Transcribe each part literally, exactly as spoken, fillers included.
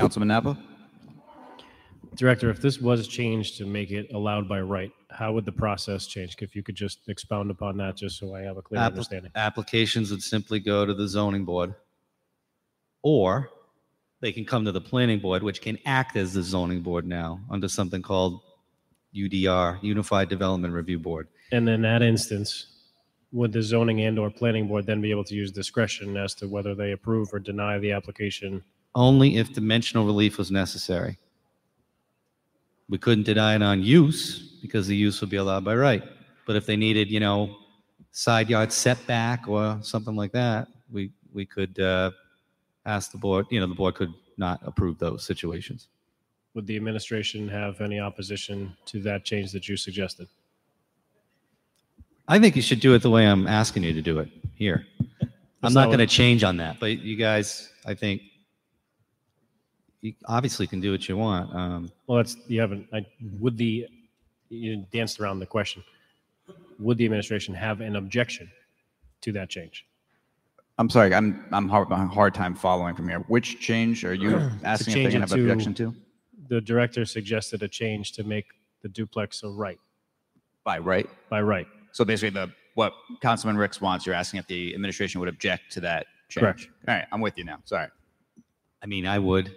Councilman Napa? Director, if this was changed to make it allowed by right, how would the process change? If you could just expound upon that, just so I have a clear Appli- understanding. Applications would simply go to the zoning board, or they can come to the planning board, which can act as the zoning board now under something called U D R, Unified Development Review Board. And in that instance, would the zoning and or planning board then be able to use discretion as to whether they approve or deny the application? Only if dimensional relief was necessary. We couldn't deny it on use because the use would be allowed by right. But if they needed, you know, side yard setback or something like that, we we could uh, ask the board, you know, the board could not approve those situations. Would the administration have any opposition to that change that you suggested? I think you should do it the way I'm asking you to do it here. I'm not going to change on that, but you guys, I think, you obviously can do what you want. Um, Well, that's, you haven't, I, would the, you danced around the question. Would the administration have an objection to that change? I'm sorry, I'm I'm hard, having a hard time following from here. Which change are you asking if they change can it have to- objection to? The director suggested a change to make the duplex a right, By right? by right. So basically, the what Councilman Ricks wants, you're asking if the administration would object to that change. Correct. All right, I'm with you now. Sorry. I mean, I would.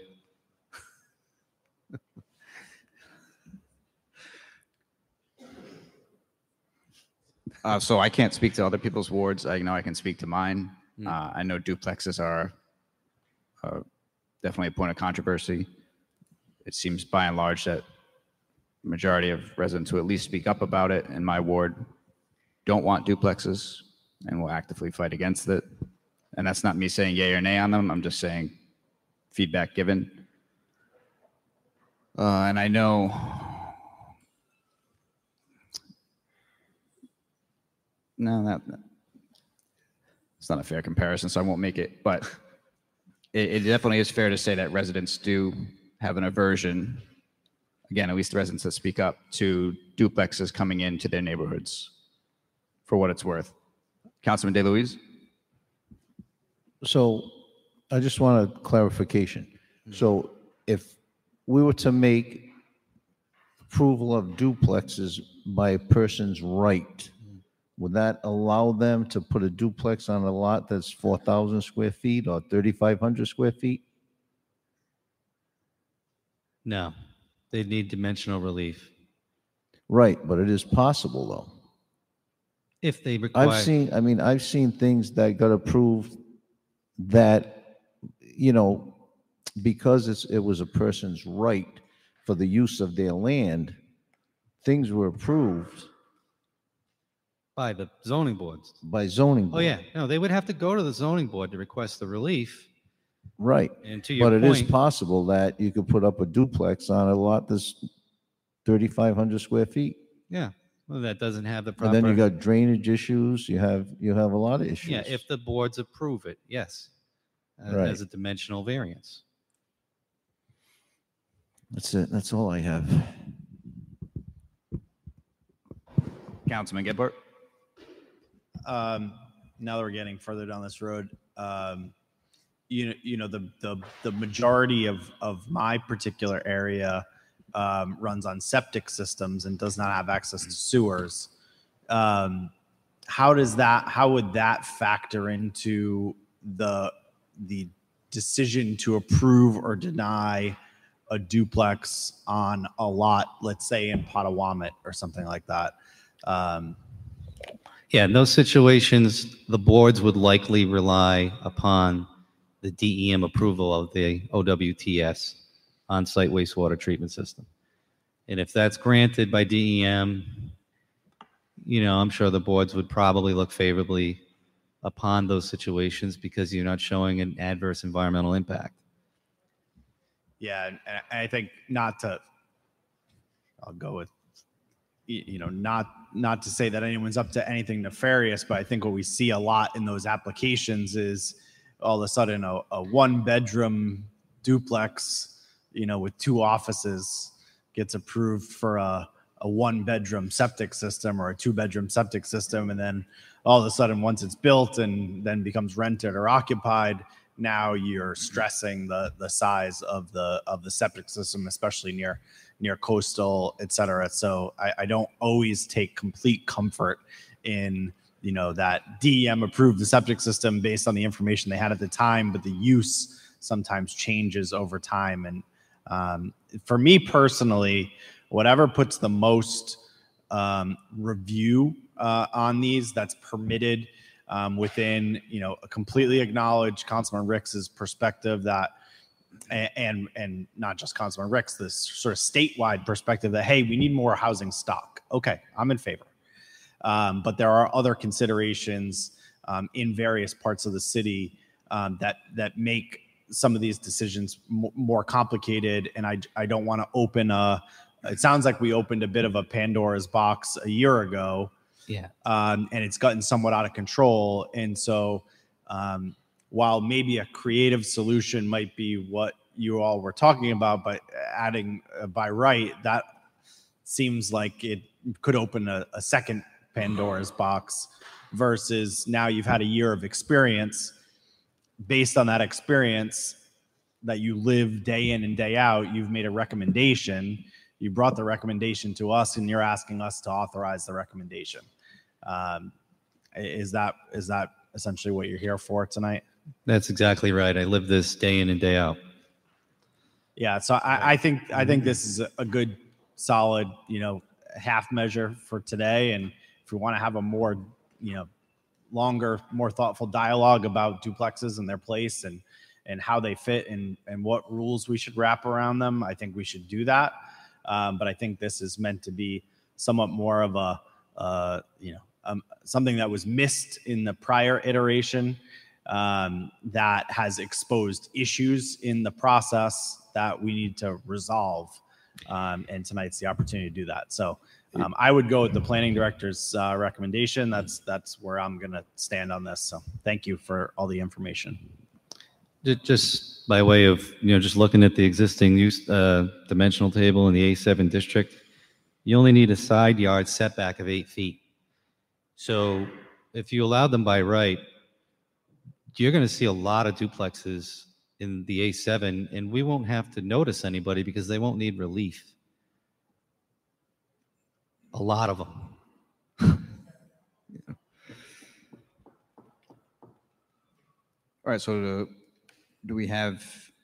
Uh, so I can't speak to other people's wards. I know I can speak to mine. Mm. Uh, I know duplexes are uh, definitely a point of controversy. It seems by and large that majority of residents who at least speak up about it in my ward don't want duplexes and will actively fight against it. And that's not me saying yay or nay on them. I'm just saying feedback given. Uh, and I know no, that, it's not a fair comparison, so I won't make it. But it, it definitely is fair to say that residents do have an aversion, again, at least the residents that speak up, to duplexes coming into their neighborhoods, for what it's worth. Councilman DeLuise? So I just want a clarification. So if we were to make approval of duplexes by a person's right, would that allow them to put a duplex on a lot that's four thousand square feet or thirty-five hundred square feet? No, they need dimensional relief. Right, but it is possible though. If they require. I've seen, I mean, I've seen things that got approved that, you know, because it's, it was a person's right for the use of their land, things were approved By the zoning boards. by zoning. Oh, board. yeah. No, they would have to go to the zoning board to request the relief. Right. And to your But it point, is possible that you could put up a duplex on a lot that's thirty-five hundred square feet. yeah, well, that doesn't have the proper. And then you got drainage issues, you have, you have a lot of issues. Yeah, if the boards approve it, yes, uh, Right. as a dimensional variance. That's it, that's all I have. Councilman Gebhardt? um, now that we're getting further down this road, um, you know, you know, the the the majority of of my particular area um, runs on septic systems and does not have access to sewers. Um, how does that? How would that factor into the the decision to approve or deny a duplex on a lot, let's say in Potawatomi or something like that? Um, Yeah, in those situations, the boards would likely rely upon the D E M approval of the O W T S, on-site wastewater treatment system. And if that's granted by D E M, you know, I'm sure the boards would probably look favorably upon those situations because you're not showing an adverse environmental impact. Yeah, and and I think not to, I'll go with, y- you know, not not to say that anyone's up to anything nefarious, but I think what we see a lot in those applications is all of a sudden a, a one bedroom duplex, you know, with two offices gets approved for a, a one bedroom septic system or a two bedroom septic system. And then all of a sudden, once it's built and then becomes rented or occupied, now you're stressing the the size of the of the septic system, especially near near coastal, et cetera. So I, I don't always take complete comfort in, you know, that D E M approved the septic system based on the information they had at the time, but the use sometimes changes over time. And um, for me personally, whatever puts the most um, review uh, on these that's permitted um, within, you know, a completely acknowledge Councilman Ricks's perspective that, and and not just Councilman Ricks, this sort of statewide perspective that, hey, we need more housing stock. Okay, I'm in favor. Um, but there are other considerations um, in various parts of the city um, that that make some of these decisions m- more complicated. And I I don't want to open a. It sounds like we opened a bit of a Pandora's box a year ago. Yeah. Um, and it's gotten somewhat out of control. And so, um, while maybe a creative solution might be what you all were talking about, but adding uh, by right, that seems like it could open a, a second Pandora's box versus now you've had a year of experience. Based on that experience that you live day in and day out, you've made a recommendation. You brought the recommendation to us and you're asking us to authorize the recommendation. Um, is that is that essentially what you're here for tonight? That's exactly right. I live this day in and day out. Yeah, so I, I think I think this is a, a good, solid, you know, half measure for today. And if we want to have a more, you know, longer, more thoughtful dialogue about duplexes and their place and and how they fit and and what rules we should wrap around them, I think we should do that. Um, but I think this is meant to be somewhat more of a, uh, you know, um, something that was missed in the prior iteration um, that has exposed issues in the process that we need to resolve. Um, and tonight's the opportunity to do that. So um, I would go with the planning director's uh, recommendation. That's that's where I'm going to stand on this. So thank you for all the information. Ju- Just by way of, you know, just looking at the existing use uh, dimensional table in the A seven district, you only need a side yard setback of eight feet. So if you allow them by right, you're going to see a lot of duplexes in the A seven, and we won't have to notice anybody because they won't need relief. A lot of them. All right, so the, do we have,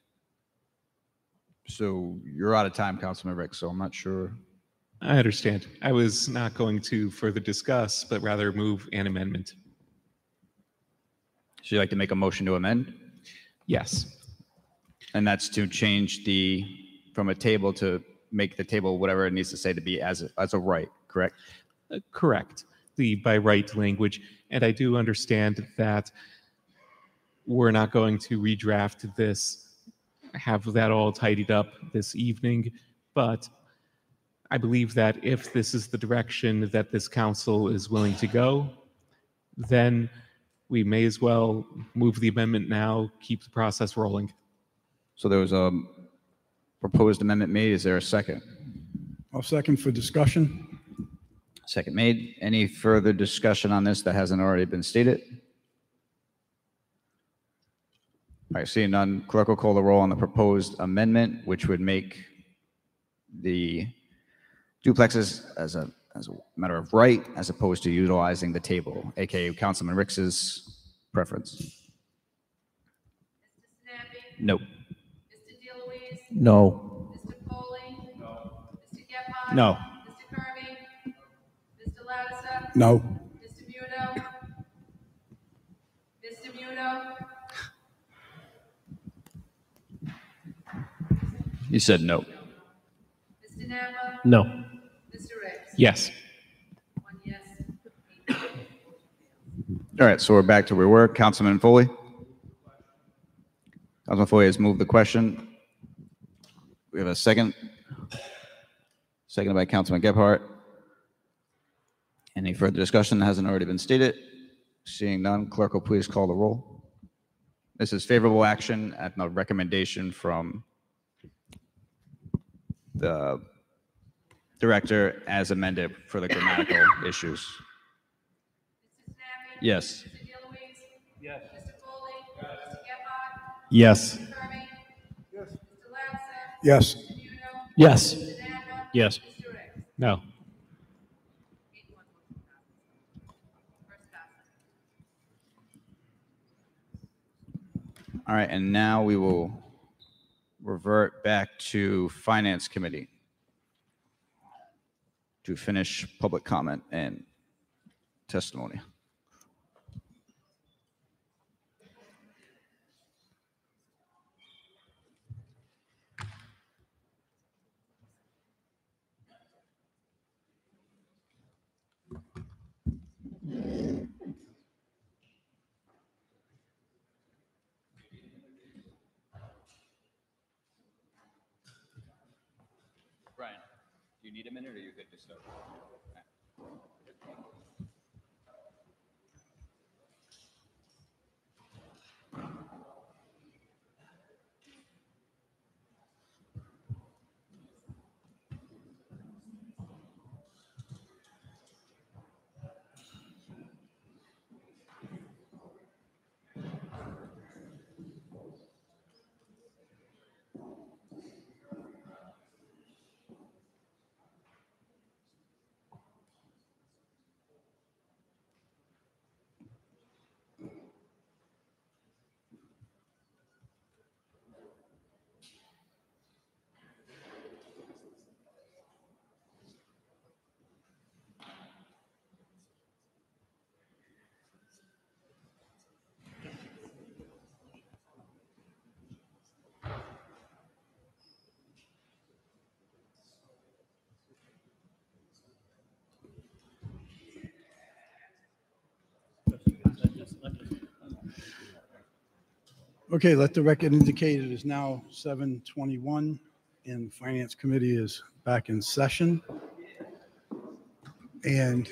so you're out of time, Councilman Rick, so I'm not sure. I understand. I was not going to further discuss, but rather move an amendment. So you'd like to make a motion to amend? Yes. And that's to change the, from a table to make the table whatever it needs to say to be as a, as a right, correct? Uh, correct. The by right language. And I do understand that we're not going to redraft this, have that all tidied up this evening, but I believe that if this is the direction that this council is willing to go, then we may as well move the amendment now, keep the process rolling. So there was a proposed amendment made. Is there a second? I'll second for discussion. Second made. Any further discussion on this that hasn't already been stated? All right, seeing none, clerk will call the roll on the proposed amendment, which would make the duplexes as a as a matter of right, as opposed to utilizing the table, aka Councilman Ricks's preference. Mister Sinapi? Nope. Mister DeLuise? No. Mister Foley? No. Mister Gephardt? No. Mister Kirby? Mister Lattiser? No. Mister Muto? Mister Muto? You said no. Mister Napa? No. Mister Ricks? Yes. One yes. All right, so we're back to where we were. Councilman Foley. Councilman Foley has moved the question. We have a second. Seconded by Councilman Gephardt. Any further discussion that hasn't already been stated? Seeing none, clerk will please call the roll. This is favorable action at the recommendation from the director as amended for the grammatical issues. Mister Sinapi? Yes. Mister DeLuise? Yes. Mister Foley? Yes. Mister Gephardt? Yes. Mister Kirby? Yes. Mister Lattiser? Yes. Mister Nudo? Yes. Mister Napa? Yes. Mister Ricks? No. Eight one motion passes. First passes. All right, and now we will revert back to Finance Committee to finish public comment and testimony. Brian, do you need a minute or you good to start? Okay, let the record indicate it is now seven twenty-one and the Finance Committee is back in session. And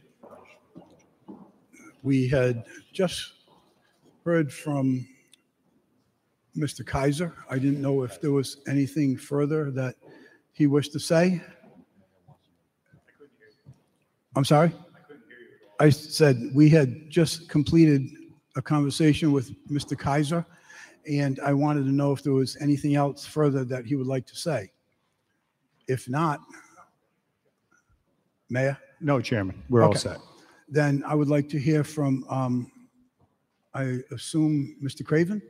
we had just heard from Mister Kaiser. I didn't know if there was anything further that he wished to say. I'm sorry? I said we had just completed a conversation with Mister Kaiser, and I wanted to know if there was anything else further that he would like to say. If not, Mayor? No, Chairman, we're all Okay. set. Then I would like to hear from, um, I assume, Mister Craven?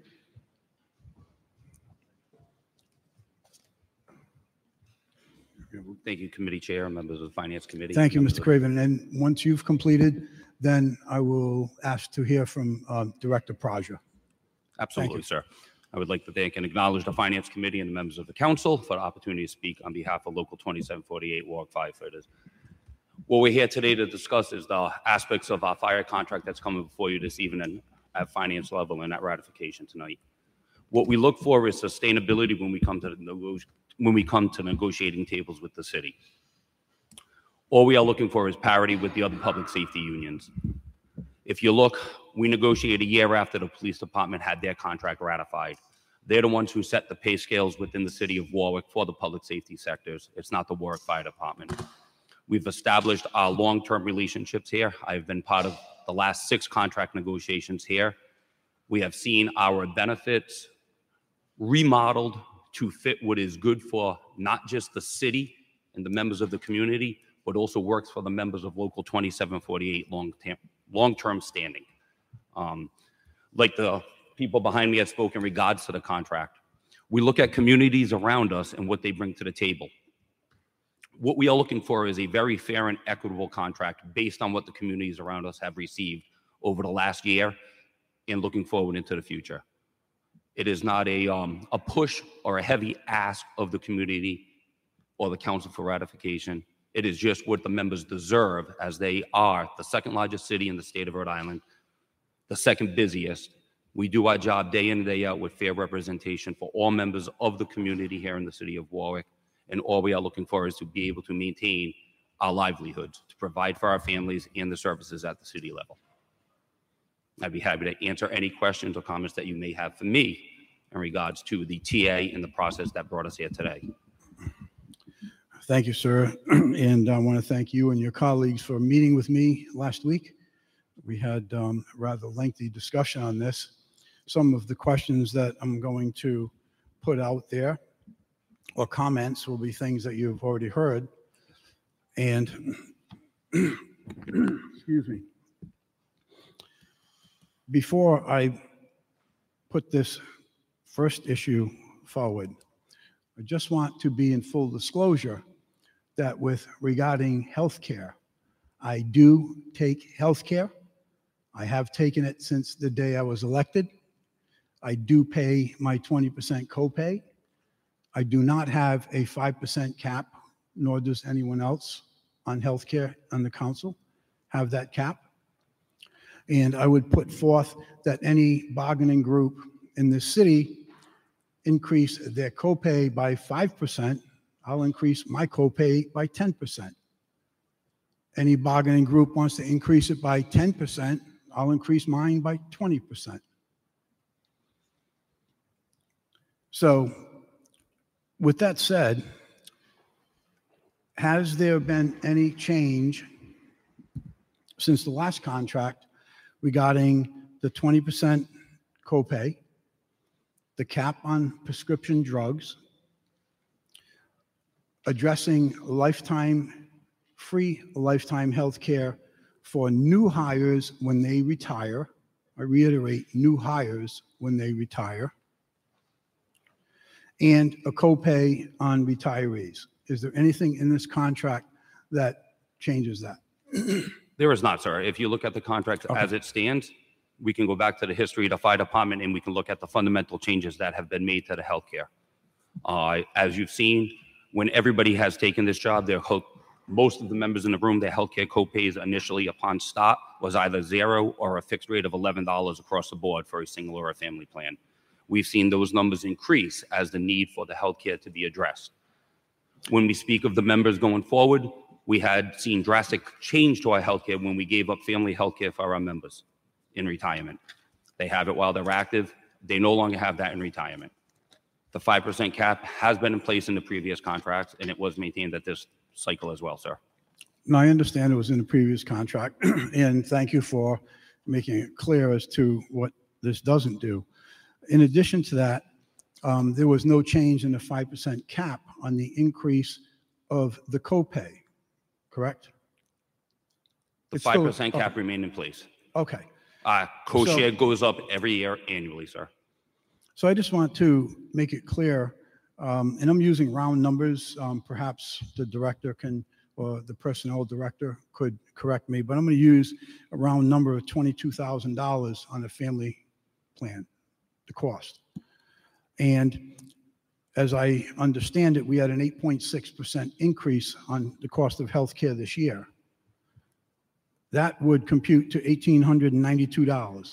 Thank you, Committee Chair, members of the Finance Committee. Thank you, members Mister of- Craven. And once you've completed, then I will ask to hear from um, Director Praja. Absolutely, sir. I would like to thank and acknowledge the Finance Committee and the members of the council for the opportunity to speak on behalf of Local twenty-seven forty-eight Warwick firefighters. What we're here today to discuss is the aspects of our fire contract that's coming before you this evening at finance level and at ratification tonight. What we look for is sustainability when we come to the nego- when we come to negotiating tables with the city. All we are looking for is parity with the other public safety unions. If you look, we negotiated a year after the police department had their contract ratified. They're the ones who set the pay scales within the city of Warwick for the public safety sectors. It's not the Warwick Fire Department. We've established our long-term relationships here. I've been part of the last six contract negotiations here. We have seen our benefits remodeled to fit what is good for not just the city and the members of the community, but also works for the members of Local twenty-seven forty-eight long-term long-term standing. Um, like the people behind me have spoken in regards to the contract, we look at communities around us and what they bring to the table. What we are looking for is a very fair and equitable contract based on what the communities around us have received over the last year and looking forward into the future. It is not a, um, a push or a heavy ask of the community or the council for ratification. It is just what the members deserve, as they are the second largest city in the state of Rhode Island, the second busiest. We do our job day in and day out with fair representation for all members of the community here in the city of Warwick. And all we are looking for is to be able to maintain our livelihoods, to provide for our families and the services at the city level. I'd be happy to answer any questions or comments that you may have for me in regards to the T A and the process that brought us here today. Thank you, sir. And I want to thank you and your colleagues for meeting with me last week. We had um, a rather lengthy discussion on this. some of the questions that I'm going to put out there, or comments will be things that you've already heard. And, excuse me, before I put this first issue forward, I just want to be in full disclosure that with regarding health care, I do take health care. I have taken it since the day I was elected. I do pay my twenty percent copay. I do not have a five percent cap, nor does anyone else on healthcare on the council have that cap. And I would put forth that any bargaining group in the city increase their copay by five percent, I'll increase my copay by ten percent. Any bargaining group wants to increase it by ten percent, I'll increase mine by twenty percent. So with that said, has there been any change since the last contract regarding the twenty percent copay, the cap on prescription drugs, addressing lifetime, free lifetime health care for new hires when they retire? I reiterate, new hires when they retire, and a copay on retirees. Is there anything in this contract that changes that? There is not, sir. If you look at the contract Okay. as it stands, we can go back to the history of the fire department and we can look at the fundamental changes that have been made to the healthcare. Uh, as you've seen, when everybody has taken this job, their ho- most of the members in the room, their healthcare copays initially upon start was either zero or a fixed rate of eleven dollars across the board for a single or a family plan. We've seen those numbers increase as the need for the healthcare to be addressed. When we speak of the members going forward, we had seen drastic change to our healthcare when we gave up family healthcare for our members in retirement. They have it while they're active. They no longer have that in retirement. The five percent cap has been in place in the previous contracts, and it was maintained at this cycle as well, sir. Now, I understand it was in the previous contract, and thank you for making it clear as to what this doesn't do. In addition to that, um, there was no change in the five percent cap on the increase of the copay, correct? The It's still- five percent cap okay. remained in place. Okay. Uh, co-share goes up every year annually, sir. So I just want to make it clear, um, and I'm using round numbers. Um, perhaps the director can, or the personnel director could correct me, but I'm going to use a round number of twenty-two thousand dollars on the family plan, the cost. And as I understand it, we had an eight point six percent increase on the cost of health care this year. That would compute to one thousand eight hundred ninety-two dollars.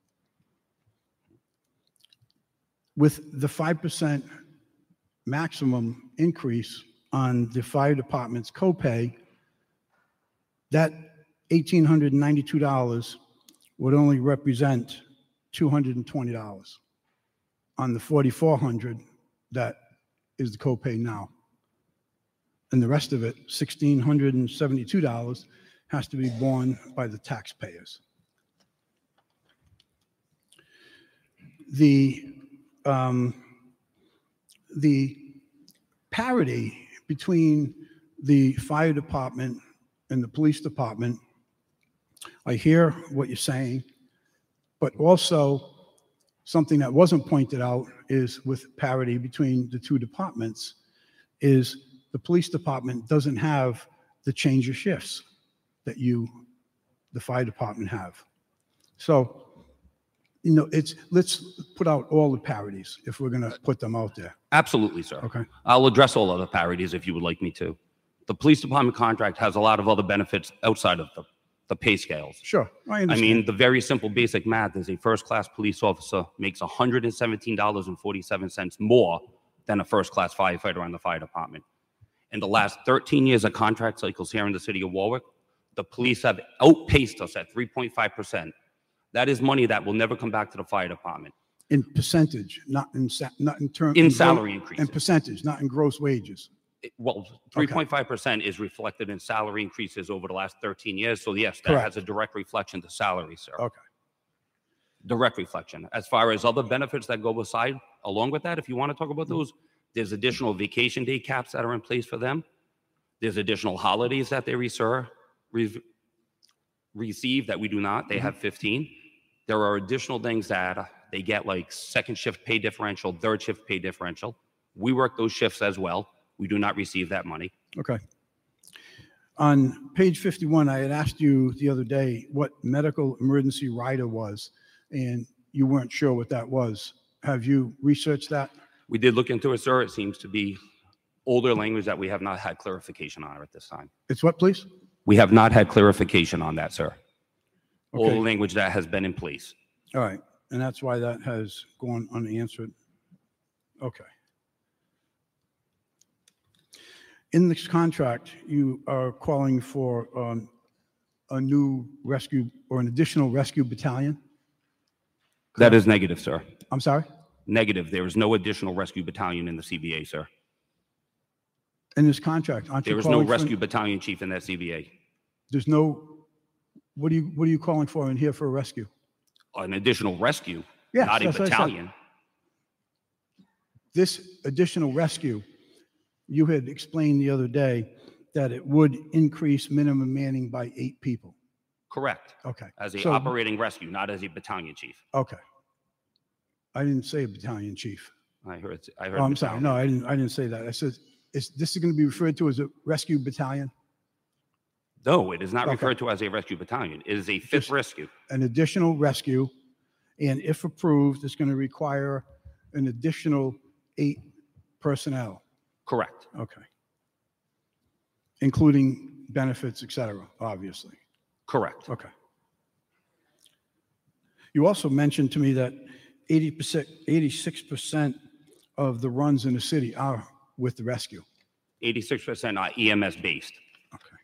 With the five percent maximum increase on the fire department's copay, that one thousand eight hundred ninety-two dollars would only represent two hundred twenty dollars on the four thousand four hundred dollars that is the copay now. And the rest of it, one thousand six hundred seventy-two dollars, has to be borne by the taxpayers. The Um, the parity between the fire department and the police department, I hear what you're saying, but also something that wasn't pointed out is with parity between the two departments is the police department doesn't have the change of shifts that you, the fire department, have. So, you know, it's, let's put out all the parities if we're going to put them out there. Absolutely, sir. Okay. I'll address all other parities if you would like me to. The police department contract has a lot of other benefits outside of the, the pay scales. Sure, I I understand. mean, the very simple basic math is a first-class police officer makes one hundred seventeen dollars and forty-seven cents more than a first-class firefighter on the fire department. In the last thirteen years of contract cycles here in the city of Warwick, the police have outpaced us at three point five percent. That is money that will never come back to the fire department. In percentage, not in, sa- not in terms. In salary increases. In percentage, not in gross wages. It- Well, three point five percent is reflected in salary increases over the last thirteen years. So yes, that Correct. has a direct reflection to salary, sir. Okay. direct reflection. As far as other benefits that go aside, along with that, if you want to talk about those, there's additional vacation day caps that are in place for them. There's additional holidays that they reser- re- receive that we do not. They have fifteen. There are additional things that uh, they get, like second shift pay differential, third shift pay differential. We work those shifts as well. We do not receive that money. Okay. On page fifty-one, I had asked you the other day what medical emergency rider was, and you weren't sure what that was. Have you researched that? We did look into it, sir. It seems to be older language that we have not had clarification on at this time. It's what, please? We have not had clarification on that, sir. All Okay. the language that has been in place. All right, and that's why that has gone unanswered. Okay. In this contract, you are calling for um, a new rescue or an additional rescue battalion? That is negative, sir. I'm sorry? Negative. There is no additional rescue battalion in the C B A, sir. In this contract, aren't you There is no calling for- rescue battalion chief in that C B A. There's no, what are you, what are you calling for in here for a rescue? An additional rescue, Yes, not a that's what I said. battalion. This additional rescue, you had explained the other day that it would increase minimum manning by eight people. Correct. Okay. As a So- operating rescue, not as a battalion chief. Okay. I didn't say a battalion chief. I heard. I heard. Oh, I'm sorry. battalion. No, I didn't, I didn't say that. I said, is, this is going to be referred to as a rescue battalion, No, it is not Okay. referred to as a rescue battalion. It is a fifth Just- rescue. an additional rescue, and if approved, it's going to require an additional eight personnel. Correct. Okay. Including benefits, et cetera, obviously. Correct. Okay. You also mentioned to me that eighty percent, eighty-six percent of the runs in the city are with the rescue. eighty-six percent are E M S based. Okay.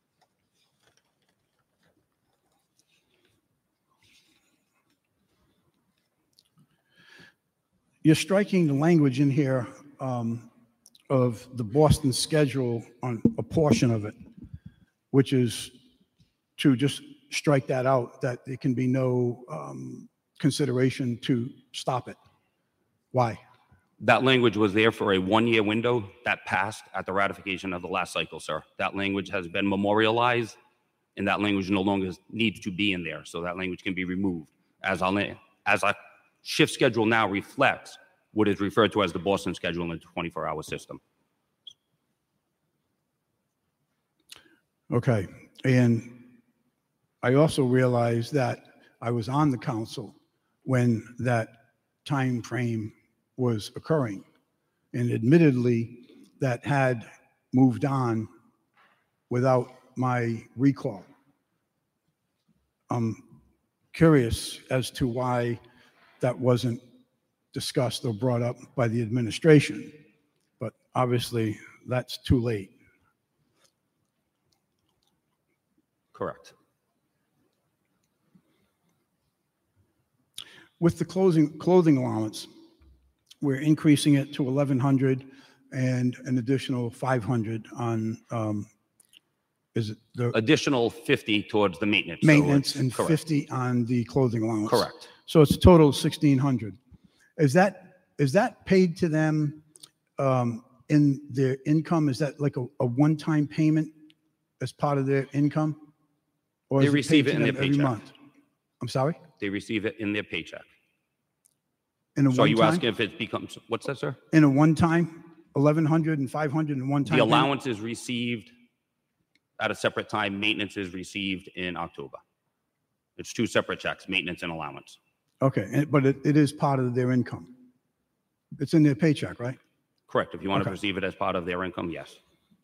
You're striking the language in here um, of the Boston schedule on a portion of it, which is to just strike that out, that there can be no um, consideration to stop it. Why? That language was there for a one-year window that passed at the ratification of the last cycle, sir. That language has been memorialized, and that language no longer needs to be in there. So that language can be removed. As our, la- as our shift schedule now reflects what is referred to as the Boston schedule in the twenty-four hour system. Okay, and I also realized that I was on the council when that time frame was occurring. And admittedly, that had moved on without my recall. I'm curious as to why that wasn't discussed or brought up by the administration, but obviously that's too late. Correct. With the closing, clothing allowance, we're increasing it to eleven hundred and an additional five hundred on, um, is it the Additional fifty towards the maintenance. so maintenance it's- and correct. fifty on the clothing allowance? Correct. So it's a total of sixteen hundred. Is that, is that paid to them um, in their income? Is that like a, a one-time payment as part of their income? Or They is paid receive it to in their them every paycheck. month? I'm sorry? They receive it in their paycheck. In a So are you one-time? asking if it becomes, what's that, sir? In a one-time, eleven hundred and five hundred in one-time? The payment? allowance is received at a separate time. Maintenance is received in October. It's two separate checks, maintenance and allowance. Okay, and- but it, it is part of their income. It's in their paycheck, right? Correct. If you want to Okay. perceive it as part of their income, yes.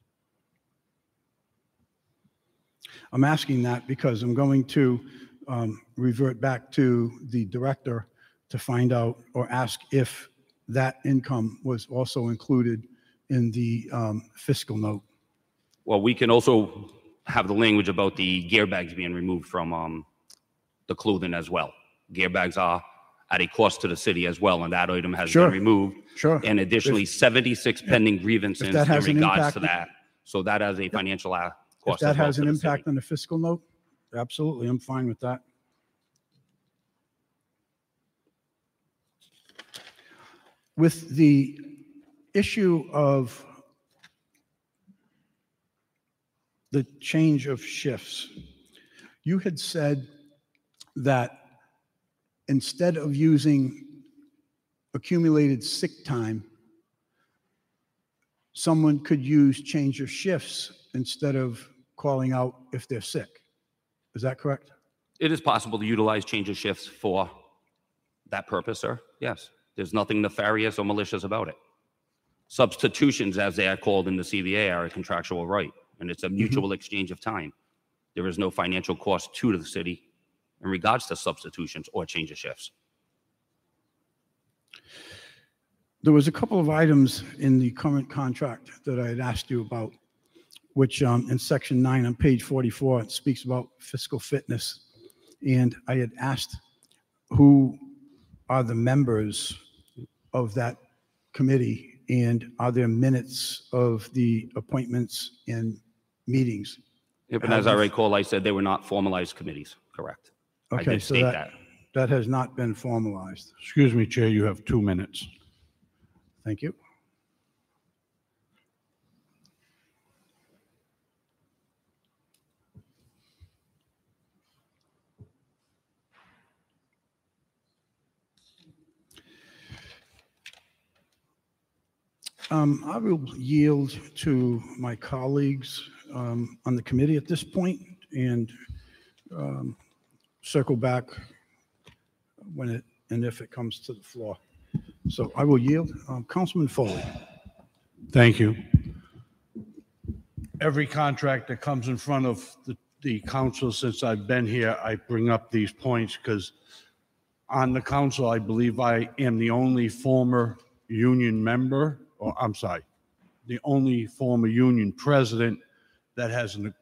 I'm asking that because I'm going to um, revert back to the director to find out or ask if that income was also included in the um, fiscal note. Well, we can also have the language about the gear bags being removed from um, the clothing as well. Gear bags are at a cost to the city as well, and that item has Sure. been removed. Sure. And additionally, seventy-six pending grievances If that has in an regards to impact- that. So that has a financial uh, If cost. that as well has to an the city. impact on the fiscal note, absolutely, I'm fine with that. with the issue of the change of shifts, you had said that instead of using accumulated sick time, someone could use change of shifts instead of calling out if they're sick. Is that correct? It is possible to utilize change of shifts for that purpose, sir. Yes. There's nothing nefarious or malicious about it. Substitutions, as they are called in the C V A, are a contractual right, and it's a mutual mm-hmm. exchange of time. There is no financial cost to the city in regards to substitutions or change of shifts. There was a couple of items in the current contract that I had asked you about, which um, in section nine on page forty-four, it speaks about fiscal fitness. And I had asked who are the members of that committee, and are there minutes of the appointments and meetings? Yep, and as I recall, I said they were not formalized committees, correct? I Okay, did so state that, that. that has not been formalized. Excuse me, Chair, you have two minutes. Thank you. Um, I will yield to my colleagues um, on the committee at this point and um, circle back when it and if it comes to the floor. So I will yield. Um, Councilman Foley. Thank you. Every contract that comes in front of the, the council since I've been here, I bring up these points because on the council, I believe I am the only former union member, or I'm sorry, the only former union president that has an,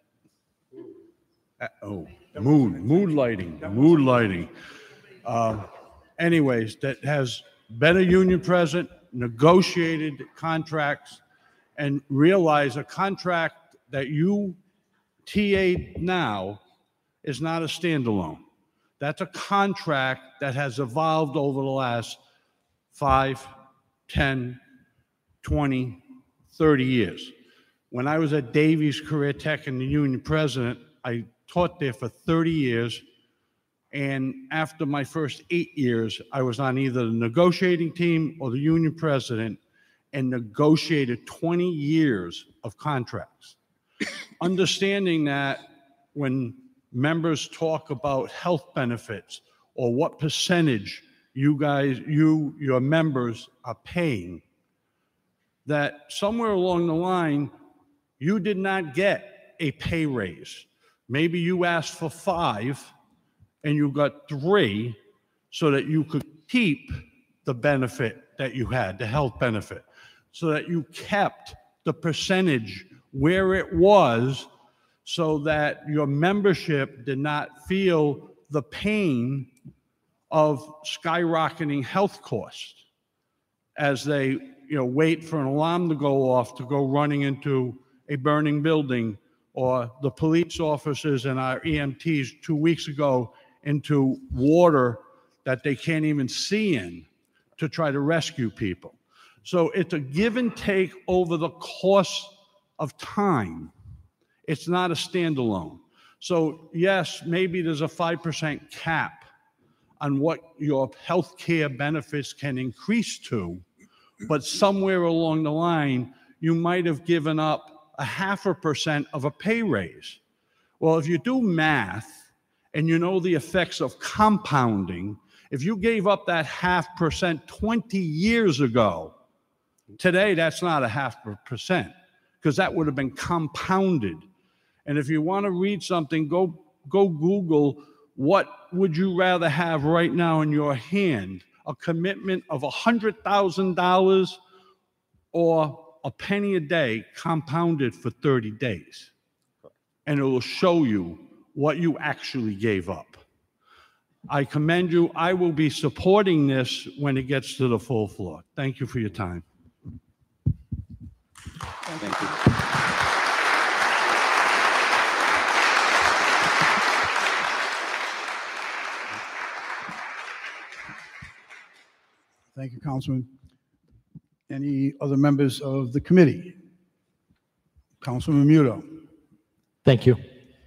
uh, oh, mood, mood lighting, mood lighting. Um, anyways, that has been a union president, negotiated contracts, and realize a contract that you T A'd now is not a standalone. That's a contract that has evolved over the last five, ten, twenty, thirty years. When I was at Davies Career Tech and the union president, I taught there for thirty years. And after my first eight years, I was on either the negotiating team or the union president and negotiated twenty years of contracts. Understanding that when members talk about health benefits or what percentage you guys, you, your members are paying, that somewhere along the line, you did not get a pay raise. Maybe you asked for five and you got three so that you could keep the benefit that you had, the health benefit, so that you kept the percentage where it was so that your membership did not feel the pain of skyrocketing health costs as they, you know, wait for an alarm to go off to go running into a burning building, or the police officers and our E M Ts two weeks ago into water that they can't even see in to try to rescue people. So it's a give and take over the course of time. It's not a standalone. So yes, maybe there's a five percent cap on what your health care benefits can increase to, but somewhere along the line, you might have given up a half a percent of a pay raise. Well, if you do math and you know the effects of compounding, if you gave up that half percent twenty years ago, today that's not a half percent, because that would have been compounded. And if you want to read something, go go Google, what would you rather have right now in your hand? A commitment of one hundred thousand dollars or a penny a day compounded for thirty days? And it will show you what you actually gave up. I commend you. I will be supporting this when it gets to the full floor. Thank you for your time. Thank you. Thank you, Councilman. Any other members of the committee? Councilman Muto. Thank you.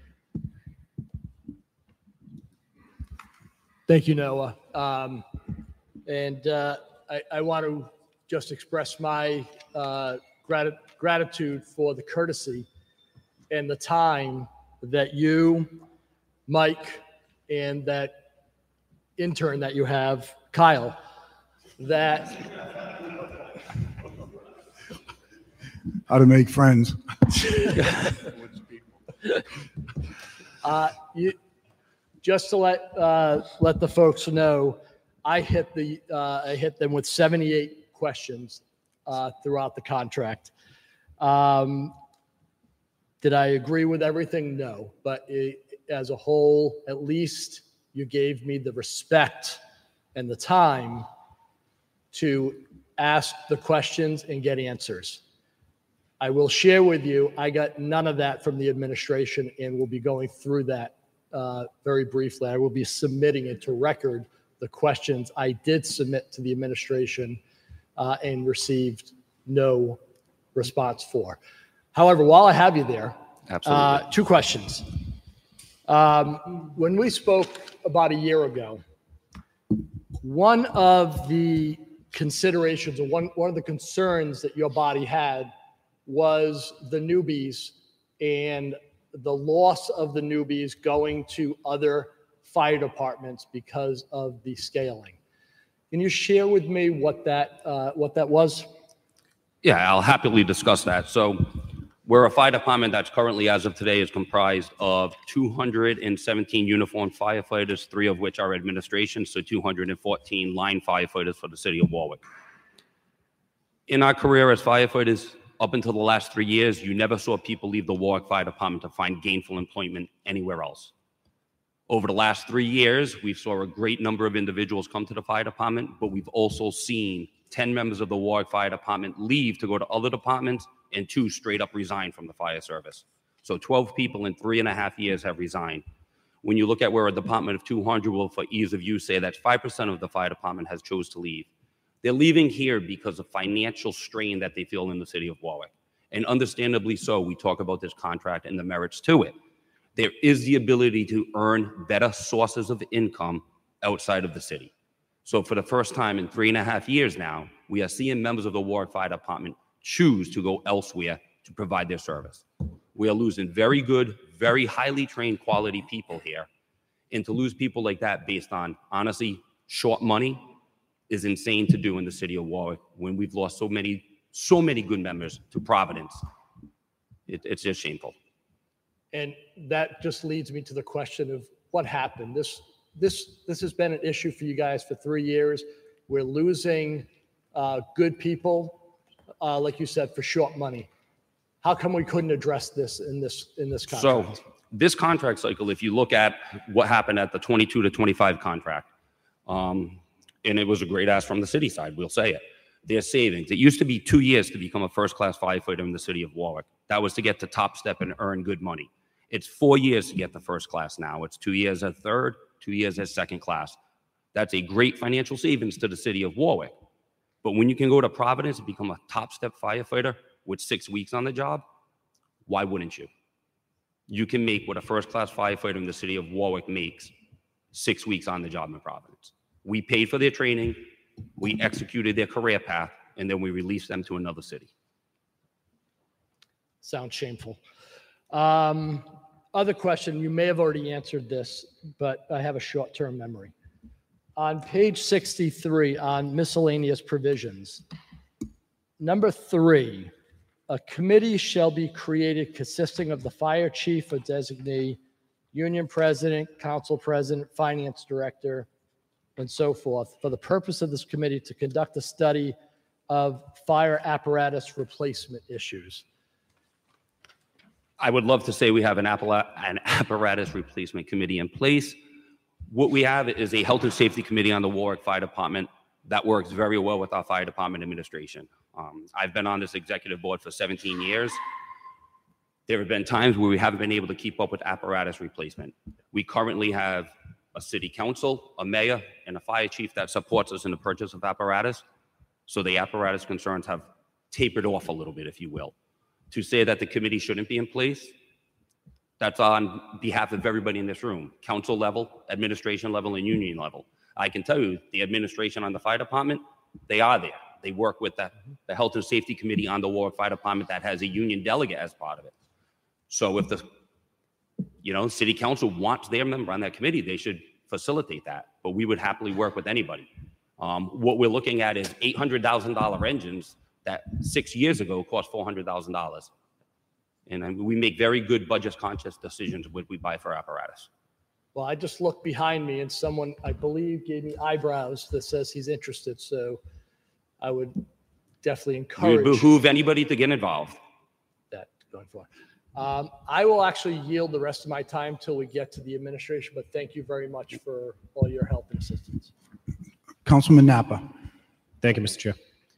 Thank you, Noah. Um, and uh, I, I want to just express my uh, grat- gratitude for the courtesy and the time that you, Mike, and that intern that you have, Kyle, that How to make friends. uh, you, just to let uh, let the folks know, I hit the uh, I hit them with seventy-eight questions uh, throughout the contract. Um, did I agree with everything? No, but it, as a whole, at least you gave me the respect and the time to ask the questions and get answers. I will share with you, I got none of that from the administration, and we'll be going through that uh, very briefly. I will be submitting into record the questions I did submit to the administration uh, and received no response for. However, while I have you there, Absolutely. uh, two questions. Um, when we spoke about a year ago, one of the considerations or one, one of the concerns that your body had was the newbies and the loss of the newbies going to other fire departments because of the scaling. Can you share with me what that uh, what that was? Yeah, I'll happily discuss that. So we're a fire department that's currently, as of today, is comprised of two hundred seventeen uniformed firefighters, three of which are administration, so two hundred fourteen line firefighters for the city of Warwick. In our career as firefighters, up until the last three years, you never saw people leave the Warwick Fire Department to find gainful employment anywhere else. Over the last three years, we saw a great number of individuals come to the fire department, but we've also seen ten members of the Warwick Fire Department leave to go to other departments, and two straight up resign from the fire service. So twelve people in three and a half years have resigned. When you look at where a department of two hundred will, for ease of use, say that five percent of the fire department has chose to leave. They're leaving here because of financial strain that they feel in the city of Warwick. And understandably so, we talk about this contract and the merits to it. There is the ability to earn better sources of income outside of the city. So for the first time in three and a half years now, we are seeing members of the Warwick Fire Department choose to go elsewhere to provide their service. We are losing very good, very highly trained quality people here. And to lose people like that based on, honestly, short money is insane to do in the city of Warwick when we've lost so many, so many good members to Providence. It, it's just shameful. And that just leads me to the question of what happened. This this this has been an issue for you guys for three years. We're losing uh, good people, uh, like you said, for short money. How come we couldn't address this in this in this contract? So this contract cycle, if you look at what happened at the twenty-two to twenty-five contract, um, and it was a great ask from the city side, we'll say it. Their savings. It used to be two years to become a first-class firefighter in the city of Warwick. That was to get to top step and earn good money. It's four years to get the first class now. It's two years as third, two years as second class. That's a great financial savings to the city of Warwick. But when you can go to Providence and become a top step firefighter with six weeks on the job, why wouldn't you? You can make what a first-class firefighter in the city of Warwick makes six weeks on the job in Providence. We paid for their training, we executed their career path, and then we released them to another city. Sounds shameful. Um, other question, you may have already answered this, but I have a short-term memory. On page sixty-three, on miscellaneous provisions, number three, a committee shall be created consisting of the fire chief or designee, union president, council president, finance director, and so forth, for the purpose of this committee to conduct a study of fire apparatus replacement issues. I would love to say we have an, an apparatus replacement committee in place. What we have is a health and safety committee on the Warwick Fire Department that works very well with our fire department administration. Um, I've been on this executive board for seventeen years. There have been times where we haven't been able to keep up with apparatus replacement. We currently have a city council, a mayor, and a fire chief that supports us in the purchase of apparatus. So the apparatus concerns have tapered off a little bit, if you will. To say that the committee shouldn't be in place, that's on behalf of everybody in this room, council level, administration level, and union level. I can tell you, the administration on the fire department, they are there. They work with the, the Health and Safety Committee on the Warwick Fire Department that has a union delegate as part of it. So if the, you know, city council wants their member on that committee, they should facilitate that. But we would happily work with anybody. Um, what we're looking at is eight hundred thousand dollar engines that six years ago cost four hundred thousand dollars. And I mean, we make very good budget conscious decisions when we buy for apparatus. Well, I just looked behind me and someone, I believe, gave me eyebrows that says he's interested. So I would definitely We encourage behoove anybody to get involved. that going forward. Um, I will actually yield the rest of my time till we get to the administration, but thank you very much for all your help and assistance. Councilman Napa. Thank you, Mister Chair.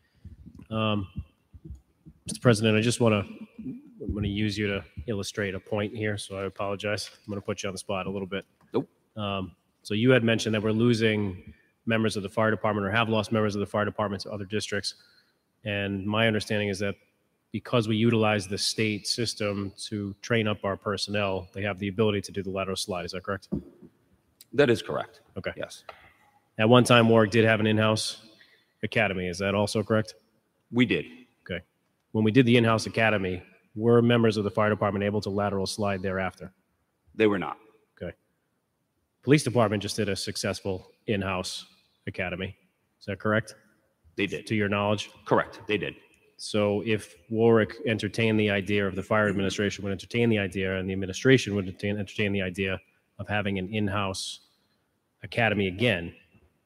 Um, Mister President, I just want to I'm going to use you to illustrate a point here, so I apologize. I'm going to put you on the spot a little bit. Nope. Um, so you had mentioned that we're losing members of the fire department or have lost members of the fire department to other districts. And my understanding is that because we utilize the state system to train up our personnel, they have the ability to do the lateral slide. Is that correct? That is correct. Okay. Yes. At one time, Warwick did have an in-house academy. Is that also correct? We did. Okay. When we did the in-house academy, were members of the fire department able to lateral slide thereafter? They were not. Okay. Police department just did a successful in-house academy. Is that correct? They did. To your knowledge? Correct. They did. So if Warwick entertained the idea, of the fire administration would entertain the idea, and the administration would entertain, entertain the idea of having an in-house academy again,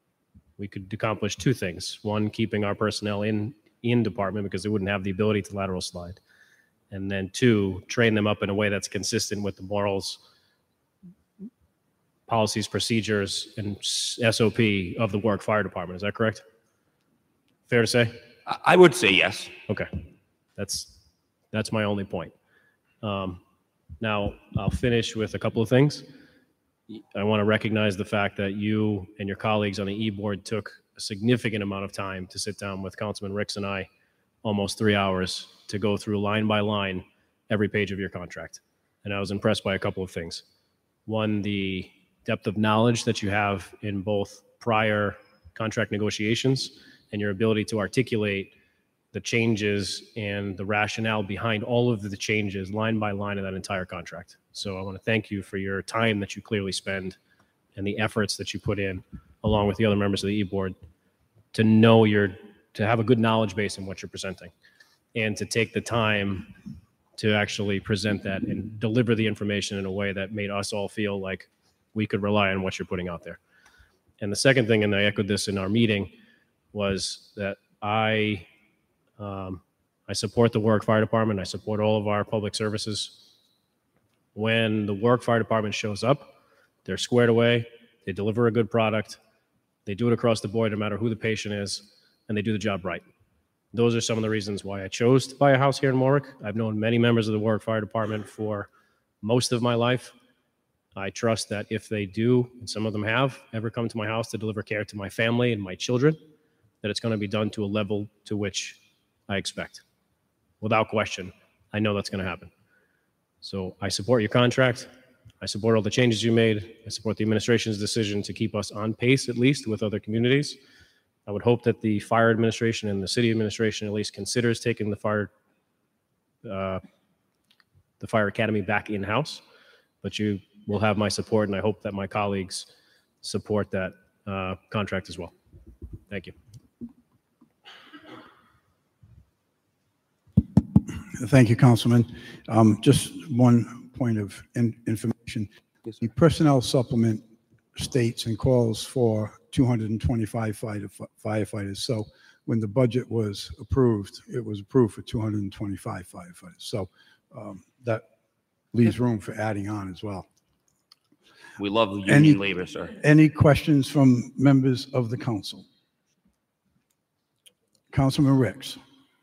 we could accomplish two things. One, keeping our personnel in, in department because they wouldn't have the ability to lateral slide. And then two, train them up in a way that's consistent with the morals, policies, procedures, and S O P of the Warwick Fire Department. Is that correct? Fair to say? I- I would say yes. Okay. That's, that's my only point. Um, now, I'll finish with a couple of things. I want to recognize the fact that you and your colleagues on the E-Board took a significant amount of time to sit down with Councilman Ricks and I, almost three hours, to go through line by line every page of your contract. And I was impressed by a couple of things. One, the depth of knowledge that you have in both prior contract negotiations and your ability to articulate the changes and the rationale behind all of the changes line by line of that entire contract. So I want to thank you for your time that you clearly spend and the efforts that you put in, along with the other members of the E-Board, to know your, to have a good knowledge base in what you're presenting, and to take the time to actually present that and deliver the information in a way that made us all feel like we could rely on what you're putting out there. And the second thing, and I echoed this in our meeting, was that I um, I support the Warwick Fire Department. I support all of our public services. When the Warwick Fire Department shows up, they're squared away, they deliver a good product, they do it across the board no matter who the patient is, and they do the job right. Those are some of the reasons why I chose to buy a house here in Warwick. I've known many members of the Warwick Fire Department for most of my life. I trust that if they do, and some of them have, ever come to my house to deliver care to my family and my children, that it's going to be done to a level to which I expect. Without question, I know that's going to happen. So I support your contract. I support all the changes you made. I support the administration's decision to keep us on pace, at least, with other communities. I would hope that the fire administration and the city administration at least considers taking the fire, uh, the fire academy back in-house. But you will have my support, and I hope that my colleagues support that uh, contract as well. Thank you. Thank you, Councilman. Um, Just one point of in- information. The personnel supplement states and calls for two hundred twenty-five fighter- firefighters. So when the budget was approved, it was approved for two hundred twenty-five firefighters. So um, that leaves room for adding on as well. We love the Any- union labor, sir. Any questions from members of the council? Councilman Ricks.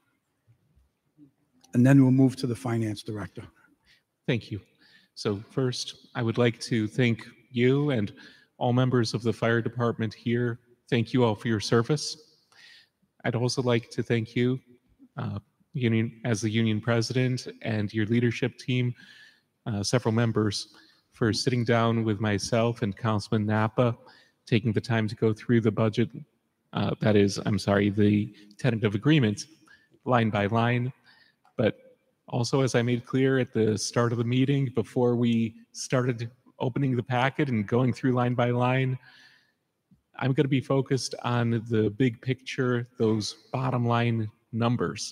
And then we'll move to the finance director. Thank you. So first, I would like to thank you and all members of the fire department here. Thank you all for your service. I'd also like to thank you, uh, union as the union president, and your leadership team, uh, several members, for sitting down with myself and Councilman Napa, taking the time to go through the budget. Uh, that is, I'm sorry, the tentative agreement, line by line. But also, as I made clear at the start of the meeting, before we started opening the packet and going through line by line, I'm going to be focused on the big picture, those bottom line numbers.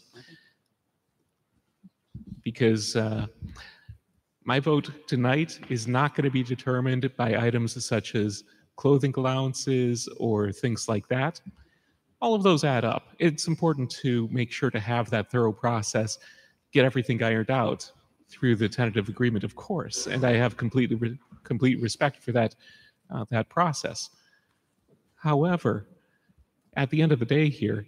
Because uh, my vote tonight is not going to be determined by items such as clothing allowances or things like that. All of those add up. It's important to make sure to have that thorough process, get everything ironed out through the tentative agreement, of course. And I have completely re- complete respect for that, uh, that process. However, at the end of the day here,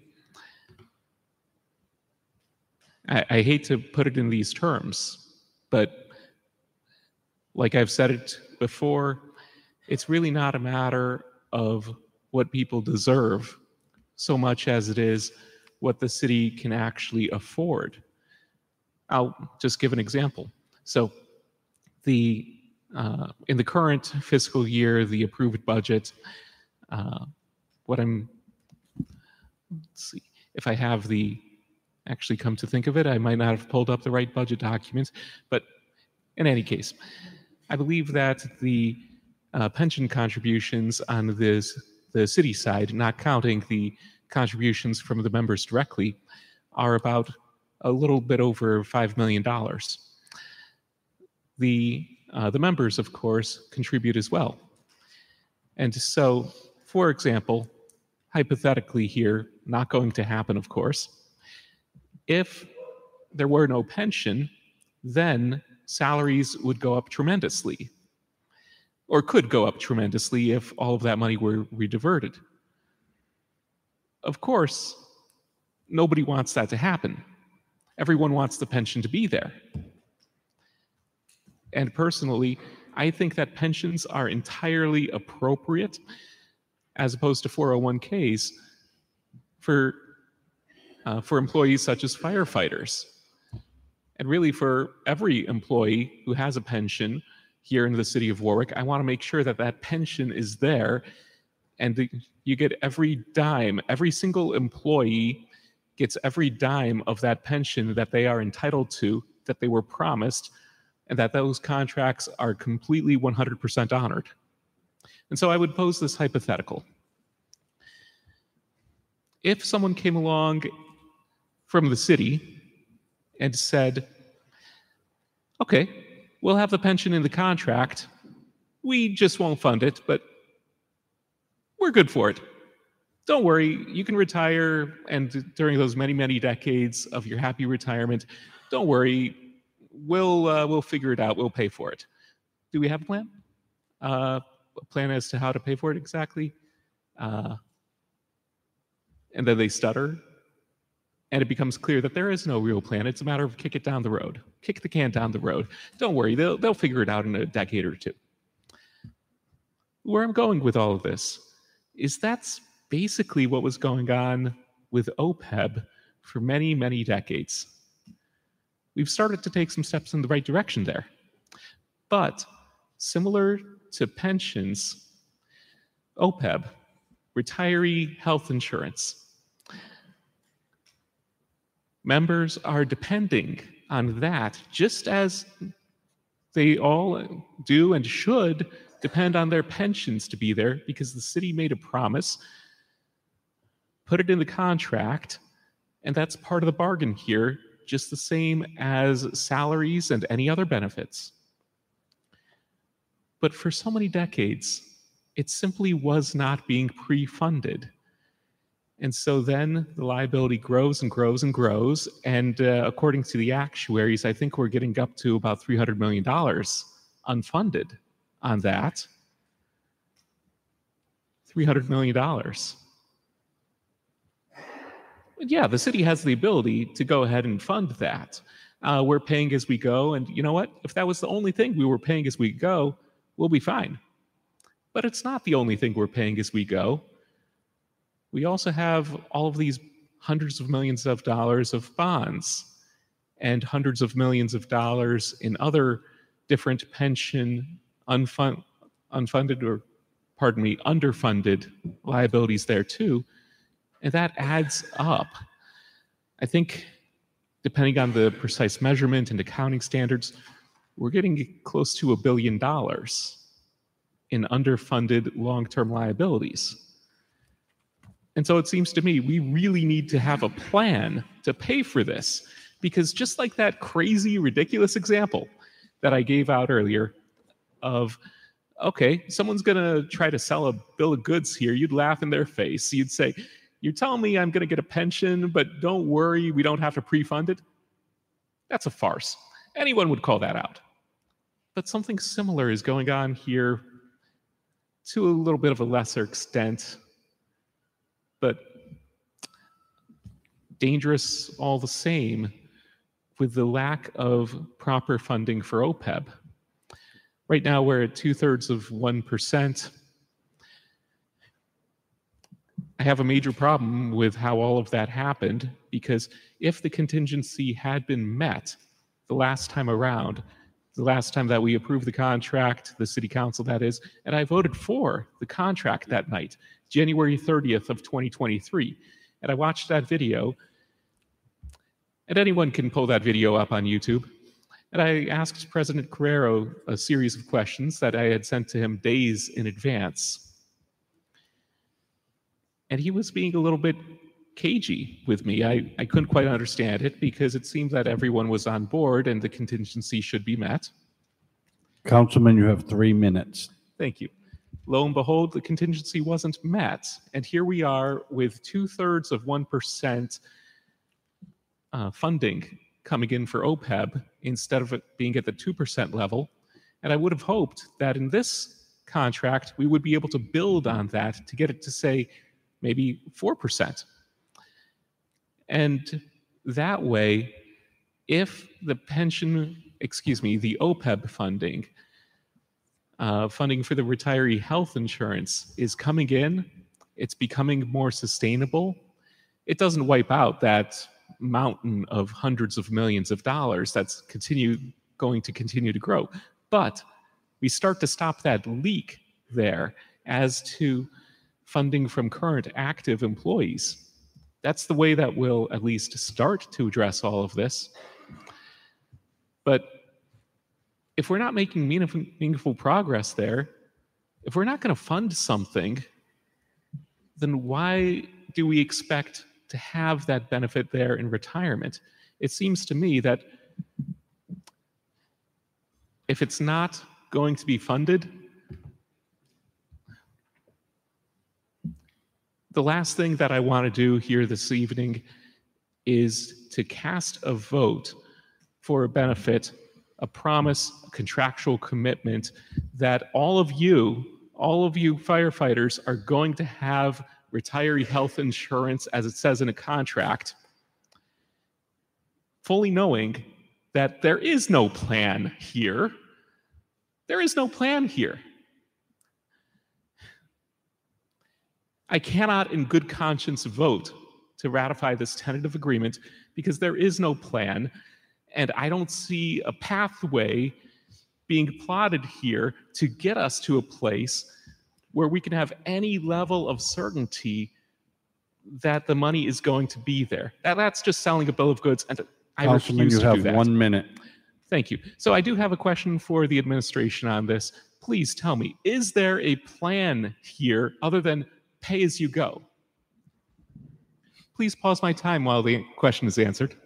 I, I hate to put it in these terms, but like I've said it before, it's really not a matter of what people deserve so much as it is what the city can actually afford. I'll just give an example. So the uh, in the current fiscal year, the approved budget, uh, what I'm, let's see, if I have the, actually come to think of it, I might not have pulled up the right budget documents, but in any case, I believe that the uh, pension contributions on this, the city side, not counting the contributions from the members directly, are about a little bit over five million dollars. The, uh, the members, of course, contribute as well. And so, for example, hypothetically here, not going to happen, of course, if there were no pension, then salaries would go up tremendously, or could go up tremendously if all of that money were rediverted. Of course, nobody wants that to happen. Everyone wants the pension to be there. And personally, I think that pensions are entirely appropriate, as opposed to four oh one Ks, for, uh, for employees such as firefighters. And really for every employee who has a pension here in the city of Warwick, I want to make sure that that pension is there, and the, you get every dime, every single employee gets every dime of that pension that they are entitled to, that they were promised, and that those contracts are completely one hundred percent honored. And so I would pose this hypothetical. If someone came along from the city and said, okay, we'll have the pension in the contract, we just won't fund it, but we're good for it. Don't worry, you can retire, and during those many, many decades of your happy retirement, don't worry, we'll uh, we'll figure it out, we'll pay for it. Do we have a plan? Uh, a plan as to how to pay for it exactly? Uh, and then they stutter, and it becomes clear that there is no real plan. It's a matter of kick it down the road. Kick the can down the road. Don't worry, they'll, they'll figure it out in a decade or two. Where I'm going with all of this is that's basically what was going on with O P E B for many, many decades. We've started to take some steps in the right direction there. But similar to pensions, O P E B, retiree health insurance, members are depending on that, just as they all do and should depend on their pensions to be there, because the city made a promise, put it in the contract, and that's part of the bargain here, just the same as salaries and any other benefits. But for so many decades, it simply was not being pre-funded. And so then the liability grows and grows and grows, and uh, according to the actuaries, I think we're getting up to about three hundred million dollars unfunded on that. three hundred million dollars. Yeah, the city has the ability to go ahead and fund that. Uh, we're paying as we go, and you know what? If that was the only thing we were paying as we go, we'll be fine. But it's not the only thing we're paying as we go. We also have all of these hundreds of millions of dollars of bonds and hundreds of millions of dollars in other different pension unfund, unfunded or, pardon me, underfunded liabilities there too. And that adds up. I think, depending on the precise measurement and accounting standards, we're getting close to a billion dollars in underfunded long-term liabilities. And so it seems to me we really need to have a plan to pay for this, because just like that crazy, ridiculous example that I gave out earlier of, okay, someone's going to try to sell a bill of goods here, you'd laugh in their face. You'd say, you're telling me I'm going to get a pension, but don't worry, we don't have to pre-fund it? That's a farce. Anyone would call that out. But something similar is going on here to a little bit of a lesser extent, but dangerous all the same with the lack of proper funding for O P E B. Right now, we're at two-thirds of one percent. I have a major problem with how all of that happened, because if the contingency had been met the last time around, the last time that we approved the contract, the city council that is, and I voted for the contract that night, January thirtieth of twenty twenty-three, and I watched that video, and anyone can pull that video up on YouTube, and I asked President Carrero a series of questions that I had sent to him days in advance. And he was being a little bit cagey with me. I, I couldn't quite understand it, because it seemed that everyone was on board and the contingency should be met. Councilman, you have three minutes. Thank you. Lo and behold, the contingency wasn't met. And here we are with two-thirds of one percent uh, funding coming in for O P E B instead of it being at the two percent level. And I would have hoped that in this contract, we would be able to build on that to get it to say maybe four percent. And that way, if the pension, excuse me, the O P E B funding, uh, funding for the retiree health insurance is coming in, it's becoming more sustainable, it doesn't wipe out that mountain of hundreds of millions of dollars that's continue, going to continue to grow. But we start to stop that leak there as to funding from current active employees. That's the way that we'll at least start to address all of this. But if we're not making meaningful, meaningful progress there, if we're not going to fund something, then why do we expect to have that benefit there in retirement? It seems to me that if it's not going to be funded, the last thing that I want to do here this evening is to cast a vote for a benefit, a promise, a contractual commitment that all of you, all of you firefighters are going to have retiree health insurance as it says in a contract, fully knowing that there is no plan here. There is no plan here. I cannot in good conscience vote to ratify this tentative agreement because there is no plan, and I don't see a pathway being plotted here to get us to a place where we can have any level of certainty that the money is going to be there. That, that's just selling a bill of goods, and I Councilman, refuse you to have do that. one minute. Thank you. So I do have a question for the administration on this. Please tell me, is there a plan here other than pay as you go? Please pause my time while the question is answered.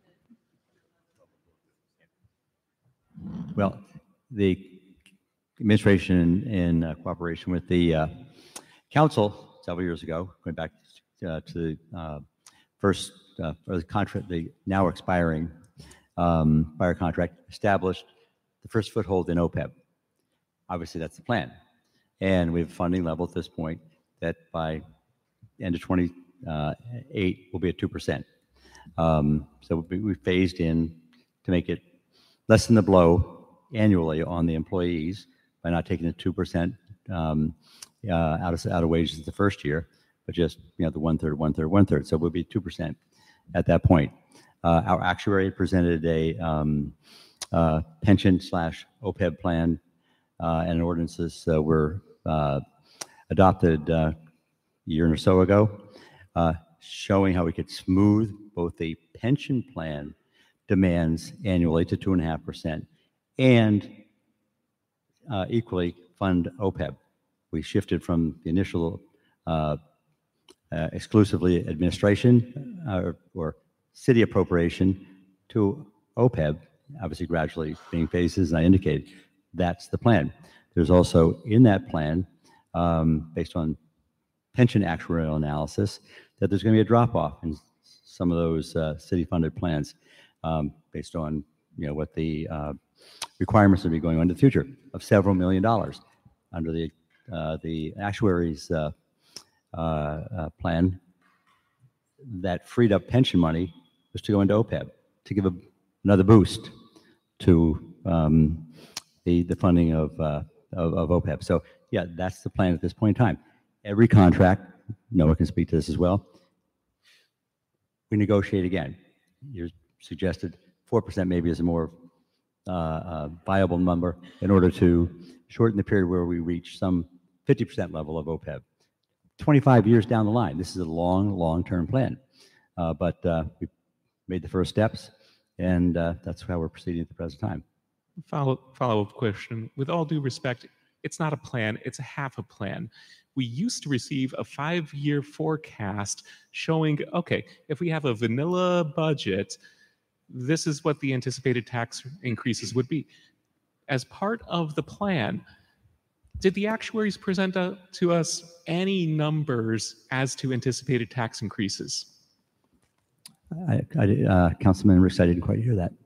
Well, the administration, in uh, cooperation with the uh, council several years ago, going back uh, to the uh, first, uh, or the contract, the now expiring um, fire contract, established the first foothold in O P E B. Obviously, that's the plan. And we have a funding level at this point that by end of twenty-eight will be at two percent. Um, so we phased in to make it lessen the blow annually on the employees by not taking the two percent um, uh, out of out of wages the first year, but just, you know, the one-third, one-third, one-third. So it would be two percent at that point. Uh, our actuary presented a um, uh, pension slash O P E B plan, uh, and ordinances uh, were uh, adopted uh, a year or so ago, uh, showing how we could smooth both the pension plan demands annually to two and a half percent and uh, equally fund O P E B. We shifted from the initial uh, uh, exclusively administration uh, or city appropriation to O P E B, obviously gradually being phases, and I indicated that's the plan. There's also in that plan, um, based on pension actuarial analysis, that there's going to be a drop-off in some of those uh, city-funded plans um, based on, you know, what the uh, requirements will be going on in the future of several million dollars under the uh, the actuaries uh, uh, uh, plan. That freed up pension money was to go into O P E B to give a, another boost to um, the the funding of, uh, of of O P E B. So yeah, that's the plan at this point in time. Every contract, Noah can speak to this as well, we negotiate again. You suggested four percent maybe is a more uh, uh, viable number in order to shorten the period where we reach some fifty percent level of O P E B. twenty-five years down the line, this is a long, long-term plan. Uh, but uh, we made the first steps, and uh, that's how we're proceeding at the present time. Follow, follow-up question. With all due respect, it's not a plan, it's a half a plan. We used to receive a five-year forecast showing, okay, if we have a vanilla budget, this is what the anticipated tax increases would be. As part of the plan, did the actuaries present uh, to us any numbers as to anticipated tax increases? I, I, uh, Councilman Ricks, I didn't quite hear that.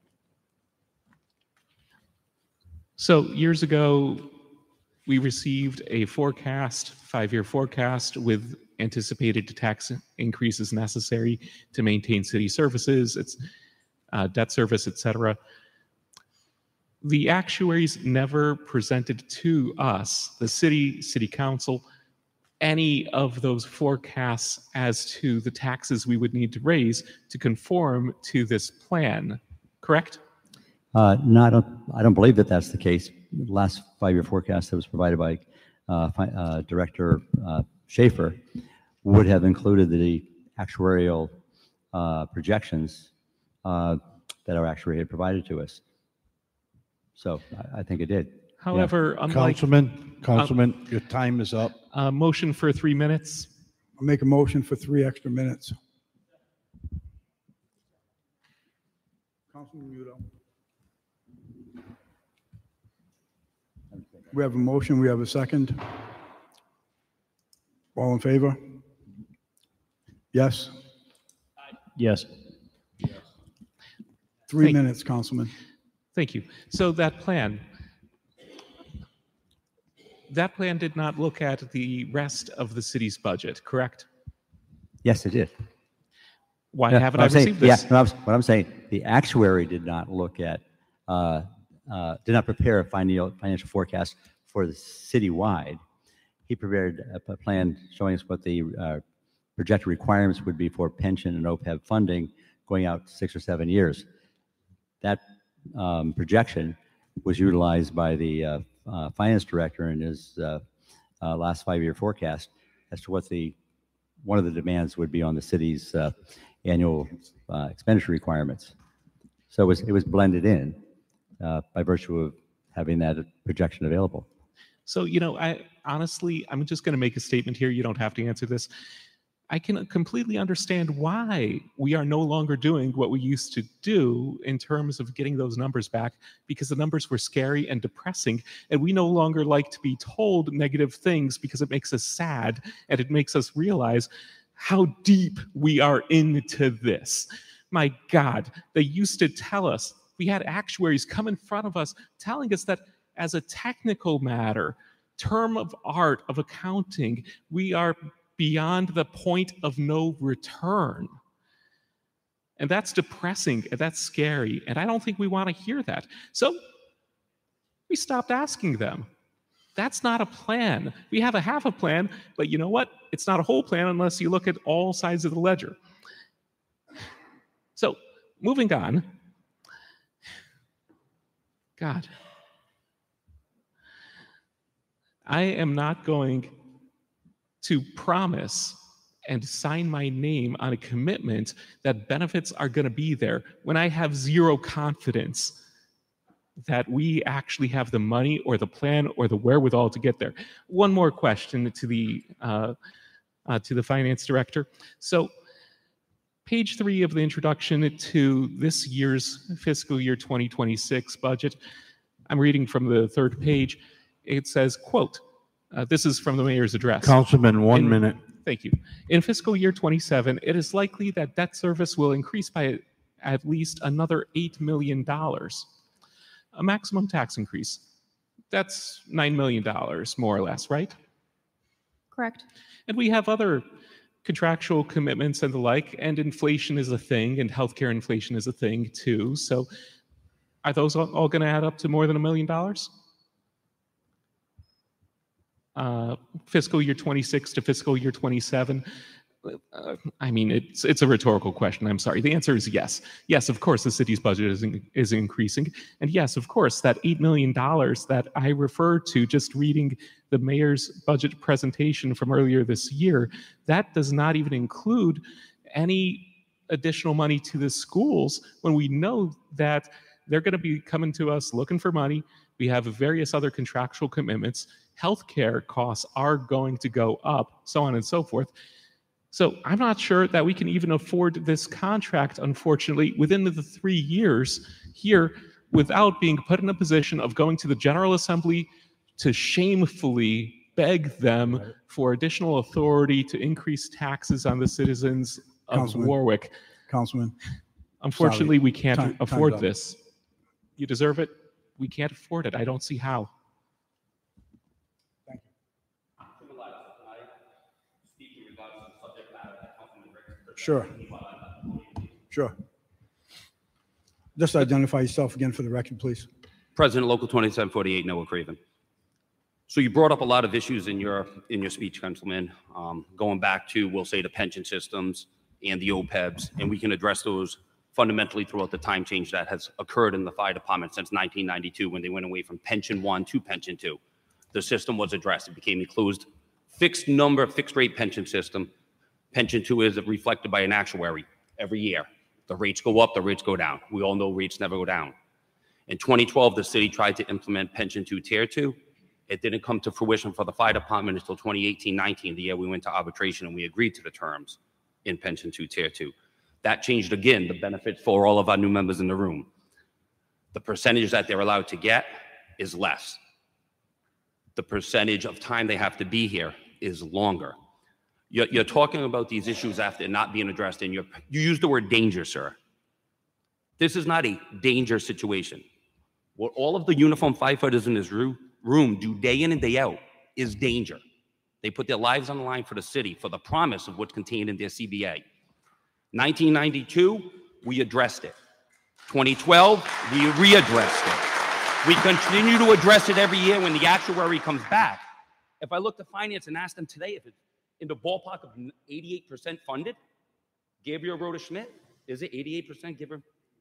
So years ago, we received a forecast, five-year forecast with anticipated tax increases necessary to maintain city services, its uh, debt service, et cetera. The actuaries never presented to us, the city, city council, any of those forecasts as to the taxes we would need to raise to conform to this plan, correct? Uh, no, I don't, I don't believe that that's the case. The last five-year forecast that was provided by uh, fi uh, Director uh, Schaefer would have included the actuarial uh, projections uh, that our actuary had provided to us. So I, I think it did. However, yeah. unlike... Councilman, Councilman, uh, your time is up. Uh, motion for three minutes. I'll make a motion for three extra minutes. Councilman Muto. We have a motion, we have a second. All in favor? Yes? Yes. Three Thank, minutes, Councilman. Thank you. So that plan, that plan did not look at the rest of the city's budget, correct? Yes, it did. Why yeah, haven't I saying, received this? Yeah, what I'm, what I'm saying, the actuary did not look at, uh, uh, did not prepare a financial, financial forecast for the citywide. He prepared a, a plan showing us what the uh, projected requirements would be for pension and O P E B funding going out six or seven years. That um, projection was utilized by the uh, uh, finance director in his uh, uh, last five-year forecast as to what the one of the demands would be on the city's uh, annual uh, expenditure requirements. So it was, it was blended in uh, by virtue of having that projection available. So, you know, I honestly, I'm just going to make a statement here. You don't have to answer this. I can completely understand why we are no longer doing what we used to do in terms of getting those numbers back, because the numbers were scary and depressing, and we no longer like to be told negative things because it makes us sad and it makes us realize how deep we are into this. My God, they used to tell us, we had actuaries come in front of us telling us that as a technical matter, term of art of accounting, we are beyond the point of no return. And that's depressing, and that's scary, and I don't think we want to hear that. So we stopped asking them. That's not a plan. We have a half a plan, but you know what? It's not a whole plan unless you look at all sides of the ledger. So, moving on. God. I am not going to promise and sign my name on a commitment that benefits are going to be there when I have zero confidence that we actually have the money or the plan or the wherewithal to get there. One more question to the uh, uh, to the finance director. So, page three of the introduction to this year's fiscal year twenty twenty-six budget. I'm reading from the third page. It says, "Quote." Uh, this is from the mayor's address. Councilman, one In- minute. Thank you. In fiscal year twenty-seven, it is likely that debt service will increase by at least another eight million dollars. A maximum tax increase. That's nine million dollars, more or less, right? Correct. And we have other contractual commitments and the like, and inflation is a thing, and healthcare inflation is a thing too. So are those all, all going to add up to more than a million dollars? Uh, fiscal year twenty-six to fiscal year twenty-seven. Uh, I mean, it's it's a rhetorical question. I'm sorry. The answer is yes. Yes, of course, the city's budget is in, is increasing, and yes, of course, that eight million dollars that I refer to just reading the mayor's budget presentation from earlier this year, that does not even include any additional money to the schools when we know that they're going to be coming to us looking for money. We have various other contractual commitments. Healthcare costs are going to go up, so on and so forth. So I'm not sure that we can even afford this contract, unfortunately, within the three years here without being put in a position of going to the General Assembly to shamefully beg them right. for additional authority to increase taxes on the citizens of Councilman, Warwick. Councilman. Unfortunately, sorry. we can't Time- afford time's up. this. You deserve it. We can't afford it. I don't see how. Sure. Sure. Just identify yourself again for the record, please. President, Local twenty-seven forty-eight, Noah Craven. So you brought up a lot of issues in your in your speech, Councilman, um, going back to, we'll say, the pension systems and the O P E Bs, and we can address those fundamentally throughout the time change that has occurred in the fire department since nineteen ninety-two when they went away from pension one to pension two. The system was addressed. It became a closed, fixed number, fixed rate pension system. Pension two is reflected by an actuary every year. The rates go up, the rates go down. We all know rates never go down. In twenty twelve, the city tried to implement pension two tier two. It didn't come to fruition for the fire department until twenty eighteen nineteen, the year we went to arbitration and we agreed to the terms in pension two tier two. That changed again the benefits for all of our new members in the room. The percentage that they're allowed to get is less. The percentage of time they have to be here is longer. You're, you're talking about these issues after not being addressed, and you're, you use the word danger, sir. This is not a danger situation. What all of the uniformed firefighters in this room, room do day in and day out is danger. They put their lives on the line for the city, for the promise of what's contained in their C B A. nineteen ninety-two, we addressed it. twenty twelve, we readdressed it. We continue to address it every year when the actuary comes back. If I look to finance and ask them today if it's in the ballpark of eighty-eight percent funded, Gabriel Rhoda Schmidt, is it eighty-eight percent, give her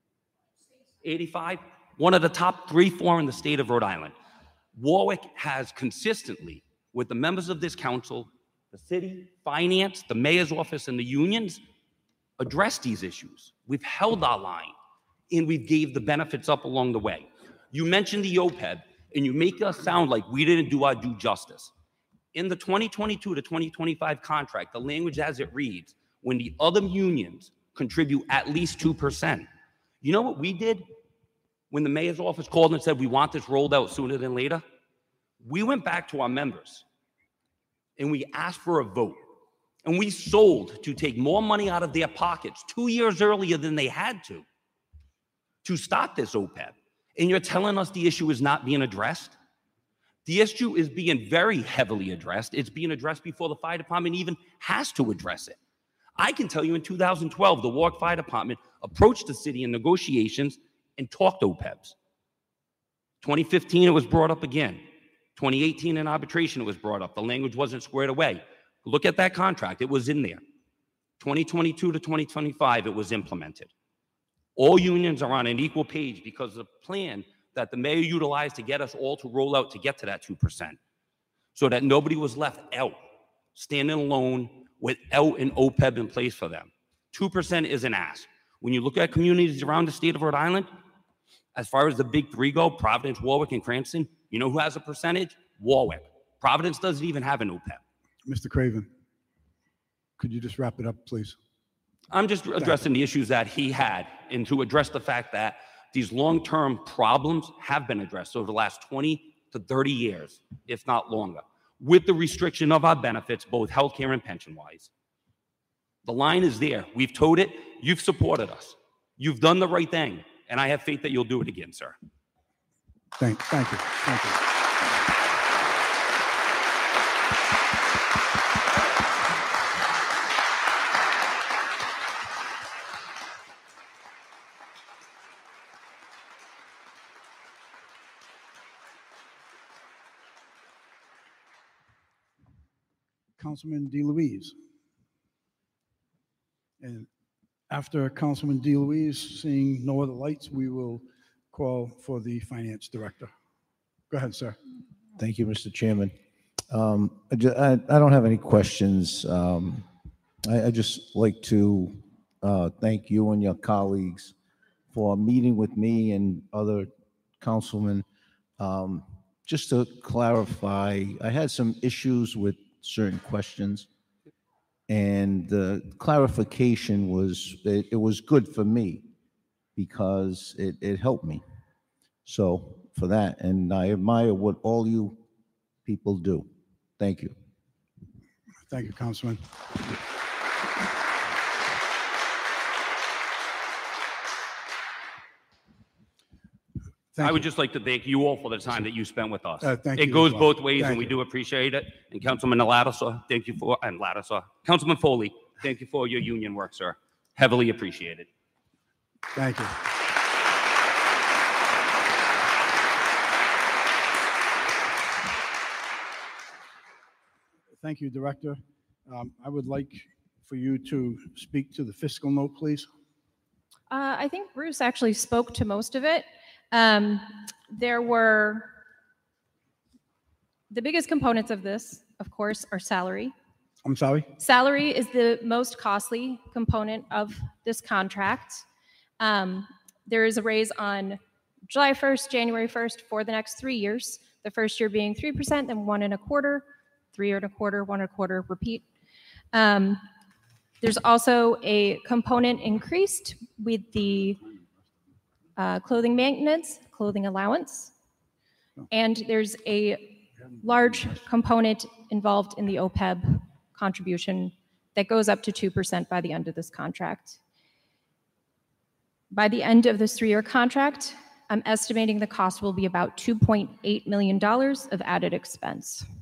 eighty-five? One of the top three, four in the state of Rhode Island. Warwick has consistently, with the members of this council, the city, finance, the mayor's office, and the unions, addressed these issues. We've held our line, and we've gave the benefits up along the way. You mentioned the O P E B, and you make us sound like we didn't do our due justice. In the twenty twenty-two to twenty twenty-five contract, the language as it reads, when the other unions contribute at least two percent. You know what we did when the mayor's office called and said we want this rolled out sooner than later? We went back to our members and we asked for a vote. And we sold to take more money out of their pockets two years earlier than they had to, to start this O P E B. And you're telling us the issue is not being addressed? The issue is being very heavily addressed. It's being addressed before the fire department even has to address it. I can tell you in two thousand twelve, the Warwick Fire Department approached the city in negotiations and talked O P E Bs. twenty fifteen, it was brought up again. twenty eighteen in arbitration, it was brought up. The language wasn't squared away. Look at that contract. It was in there. twenty twenty-two to twenty twenty-five, it was implemented. All unions are on an equal page because of the plan that the mayor utilized to get us all to roll out to get to that two percent, so that nobody was left out, standing alone without an O P E B in place for them. two percent is an ask. When you look at communities around the state of Rhode Island, as far as the big three go, Providence, Warwick, and Cranston, you know who has a percentage? Warwick. Providence doesn't even have an O P E B. Mister Craven, could you just wrap it up, please? I'm just addressing the issues that he had and to address the fact that these long-term problems have been addressed over the last twenty to thirty years, if not longer, with the restriction of our benefits, both healthcare and pension-wise. The line is there. We've toed it. You've supported us. You've done the right thing, and I have faith that you'll do it again, sir. Thank, thank you. Thank you. Councilman DeLuise. And after Councilman DeLuise, seeing no other lights, we will call for the finance director. Go ahead, sir. Thank you, Mister Chairman. Um, I, ju- I, I don't have any questions. Um, I, I just like to uh, thank you and your colleagues for meeting with me and other councilmen. Um, just to clarify, I had some issues with certain questions, and the clarification was, it, it was good for me because it, it helped me. So for that, and I admire what all you people do. Thank you. Thank you, Councilman. Thank I would you. just like to thank you all for the time that you spent with us. Uh, thank it you goes as well. both ways, Thank and we you. do appreciate it. And Councilman Lattisaw, thank you for, and Lattisaw, Councilman Foley, thank you for your union work, sir. Heavily appreciated. Thank you. Thank you, Director. Um, I would like for you to speak to the fiscal note, please. Uh, I think Bruce actually spoke to most of it. Um, there were, the biggest components of this, of course, are salary. I'm sorry? Salary is the most costly component of this contract. Um, there is a raise on July first, January first for the next three years. The first year being three percent, then one and a quarter, three and a quarter, one and a quarter, repeat. Um, there's also a component increased with the uh, clothing maintenance, clothing allowance, and there's a large component involved in the O P E B contribution that goes up to two percent by the end of this contract. By the end of this three-year contract, I'm estimating the cost will be about two point eight million dollars of added expense.